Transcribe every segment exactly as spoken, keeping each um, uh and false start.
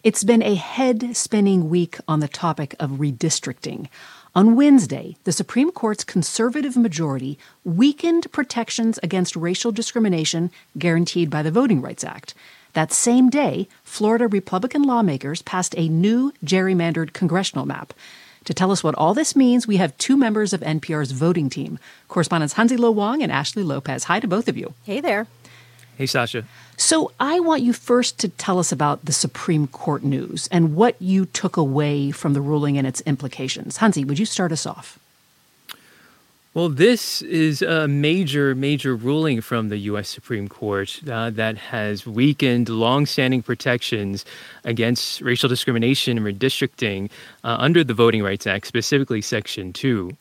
It's been a head-spinning week on the topic of redistricting. On Wednesday, the Supreme Court's conservative majority weakened protections against racial discrimination guaranteed by the Voting Rights Act. That same day, Florida Republican lawmakers passed a new gerrymandered congressional map. To tell us what all this means, we have two members of N P R's voting team, correspondents Hansi Lo Wang and Ashley Lopez. Hi to both of you. Hey there. Hey, Sasha. So I want you first to tell us about the Supreme Court news and what you took away from the ruling and its implications. Hansi, would you start us off? Well, this is a major, major ruling from the U S Supreme Court uh, that has weakened longstanding protections against racial discrimination and redistricting uh, under the Voting Rights Act, specifically Section two.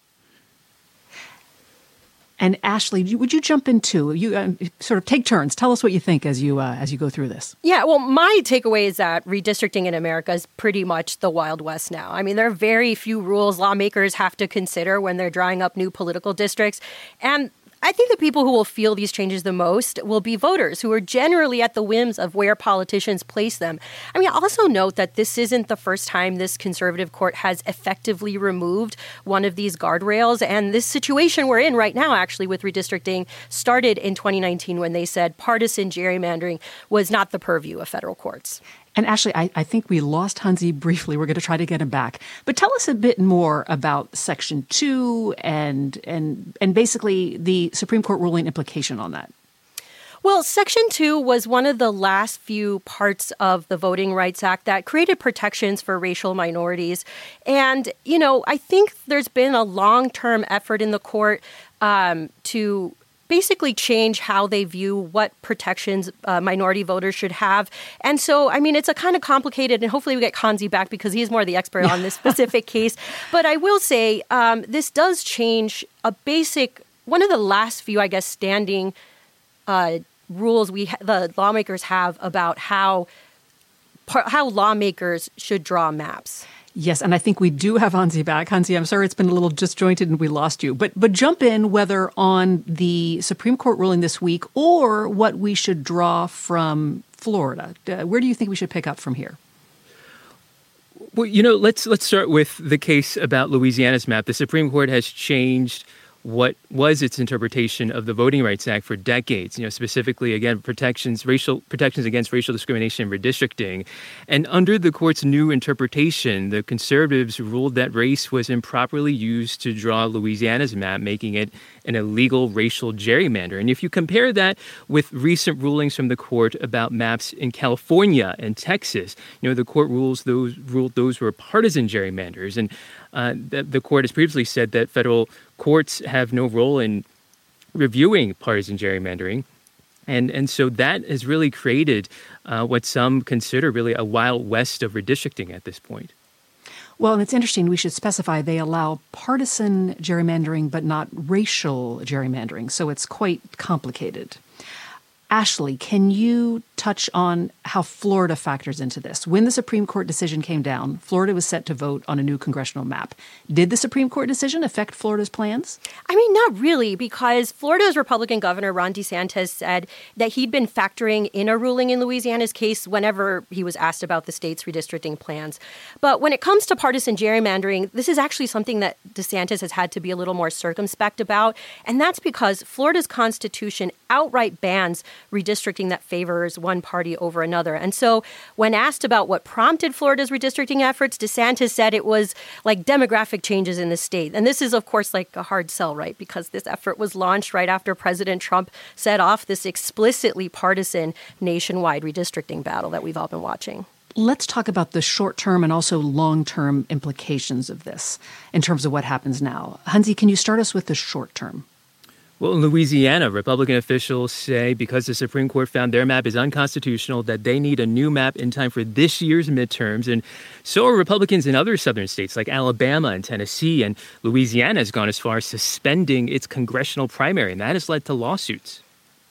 And Ashley, would you jump in too? You uh, sort of take turns. Tell us what you think as you uh, as you go through this. Yeah, well, my takeaway is that redistricting in America is pretty much the Wild West now. I mean, there are very few rules lawmakers have to consider when they're drawing up new political districts. And I think the people who will feel these changes the most will be voters who are generally at the whims of where politicians place them. I mean, also note that this isn't the first time this conservative court has effectively removed one of these guardrails. And this situation we're in right now, actually, with redistricting started in twenty nineteen when they said partisan gerrymandering was not the purview of federal courts. And Ashley, I, I think we lost Hansi briefly. We're going to try to get him back. But tell us a bit more about Section two and and and basically the Supreme Court ruling implication on that. Well, Section two was one of the last few parts of the Voting Rights Act that created protections for racial minorities. And, you know, I think there's been a long-term effort in the court um, to basically change how they view what protections uh, minority voters should have. And so, I mean, it's a kind of complicated, and hopefully we get Hansi back because he's more the expert on this specific case. But I will say um, this does change a basic, one of the last few, I guess, standing uh, rules we ha- the lawmakers have about how par- how lawmakers should draw maps. Yes, and I think we do have Hansi back. Hansi, I'm sorry it's been a little disjointed and we lost you. But but jump in whether on the Supreme Court ruling this week or what we should draw from Florida. Uh, where do you think we should pick up from here? Well, you know, let's let's start with the case about Louisiana's map. The Supreme Court has changed what was its interpretation of the Voting Rights Act for decades, you know, specifically, again, protections, racial protections against racial discrimination and redistricting. And under the court's new interpretation, the conservatives ruled that race was improperly used to draw Louisiana's map, making it an illegal racial gerrymander. And if you compare that with recent rulings from the court about maps in California and Texas, you know, the court rules those ruled those were partisan gerrymanders. And uh, the, the court has previously said that federal courts have no role in reviewing partisan gerrymandering. And and so that has really created uh, what some consider really a wild west of redistricting at this point. Well, and it's interesting. We should specify they allow partisan gerrymandering, but not racial gerrymandering. So it's quite complicated. Ashley, can you touch on how Florida factors into this? When the Supreme Court decision came down, Florida was set to vote on a new congressional map. Did the Supreme Court decision affect Florida's plans? I mean, not really, because Florida's Republican Governor Ron DeSantis said that he'd been factoring in a ruling in Louisiana's case whenever he was asked about the state's redistricting plans. But when it comes to partisan gerrymandering, this is actually something that DeSantis has had to be a little more circumspect about. And that's because Florida's Constitution outright bans redistricting that favors one party over another. And so when asked about what prompted Florida's redistricting efforts, DeSantis said it was like demographic changes in the state. And this is, of course, like a hard sell, right? Because this effort was launched right after President Trump set off this explicitly partisan nationwide redistricting battle that we've all been watching. Let's talk about the short-term and also long-term implications of this in terms of what happens now. Hansi, can you start us with the short-term? Well, in Louisiana, Republican officials say because the Supreme Court found their map is unconstitutional, that they need a new map in time for this year's midterms. And so are Republicans in other southern states like Alabama and Tennessee. And Louisiana has gone as far as suspending its congressional primary, and that has led to lawsuits.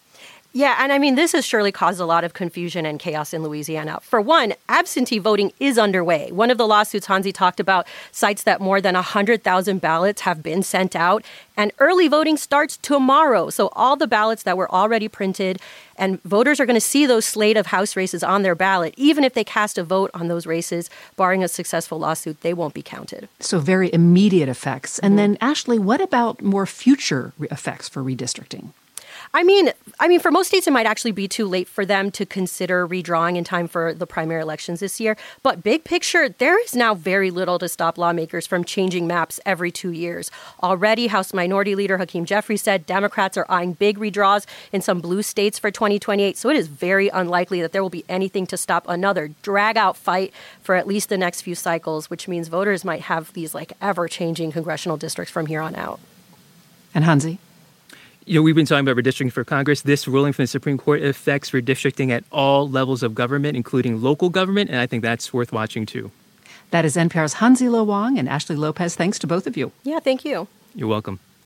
Yeah, and I mean, this has surely caused a lot of confusion and chaos in Louisiana. For one, absentee voting is underway. One of the lawsuits Hansi talked about cites that more than one hundred thousand ballots have been sent out, and early voting starts tomorrow. So all the ballots that were already printed, and voters are going to see those slate of House races on their ballot. Even if they cast a vote on those races, barring a successful lawsuit, they won't be counted. So very immediate effects. And mm-hmm. then, Ashley, what about more future effects for redistricting? I mean, I mean, for most states, it might actually be too late for them to consider redrawing in time for the primary elections this year. But big picture, there is now very little to stop lawmakers from changing maps every two years. Already, House Minority Leader Hakeem Jeffries said Democrats are eyeing big redraws in some blue states for twenty twenty-eight. So it is very unlikely that there will be anything to stop another drag-out fight for at least the next few cycles, which means voters might have these like ever-changing congressional districts from here on out. And Hansi? You know, we've been talking about redistricting for Congress. This ruling from the Supreme Court affects redistricting at all levels of government, including local government, and I think that's worth watching, too. That is N P R's Hansi Lo Wang and Ashley Lopez. Thanks to both of you. Yeah, thank you. You're welcome.